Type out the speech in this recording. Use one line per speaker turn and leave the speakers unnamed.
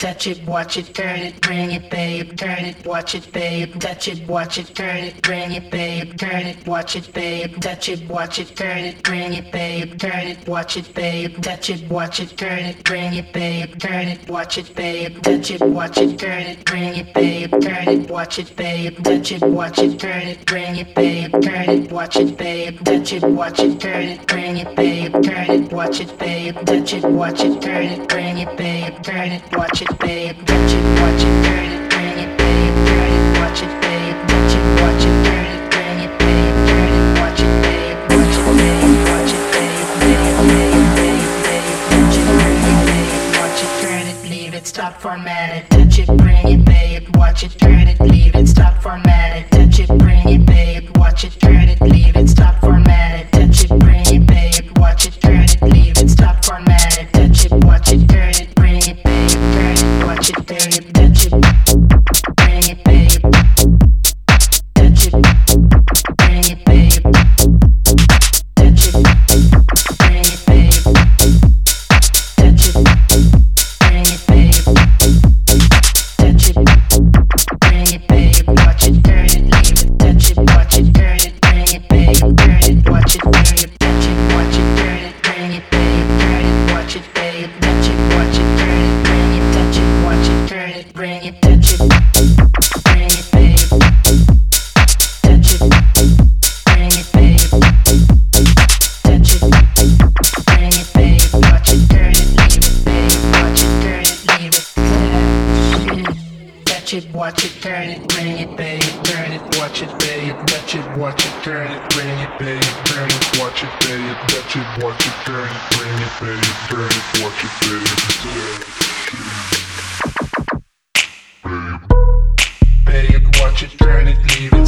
touch it, watch it, turn it, bring it, babe, turn it, watch it, babe, touch it, watch it, turn it, bring it, babe, turn it, watch it, babe, touch it, watch it, turn it, bring it, babe, turn it, watch it, babe, touch it, watch it, turn it, bring it, babe, turn it, watch it, babe, touch it, watch it, turn it, bring it, babe, turn it, watch it, babe, touch it, watch it, turn it, bring it, babe, turn it, watch it, babe, touch it, watch it, turn it, bring it, babe, turn it, watch it, babe, touch it, watch it, turn it, bring it, babe, turn it, watch it, babe, touch it, watch it, turn it, bring it, babe, turn it, watch it, babe, touch it, watch it, turn it, bring it, babe, turn it, watch it, babe, watch it, babe, watch it, babe, babe, babe, babe, babe, touch it, bring it, babe, watch it, turn it, leave it, stop, format it, touch it, bring it, babe, watch it, turn it, leave it, stop, format it, touch it, bring it, babe, watch it, turn it, leave it, stop, format it, touch it, bring it, babe, watch it, turn it, leave it, stop, format it, touch it, watch it, turn it, bring it, babe, turn it, watch it, babe, touch it, bring it, babe, touch it, bring it, babe, touch it, bring it, babe, touch it, bring it, babe, touch it, bring it, babe, watch it, turn it, leave it, touch it, watch it, turn it, bring it, babe, turn it, watch it, bring it, touch it, watch it, turn it, bring it, babe, turn it, watch it, babe, touch it, watch it, turn it, bring it, touch it, watch it, turn it, bring it, touch it, bring it, babe, touch it, bring it, babe, touch it, bring it, babe, watch it, turn it, leave it, babe, watch it, turn it, leave it, touch it, watch it, turn it, bring it, babe, turn it, watch it, babe, touch it, watch it, turn it, bring it, babe, turn it, watch it, babe, touch it, watch it, turn it, bring it, babe, turn it, watch it, babe, babe, watch it, turn it, leave it.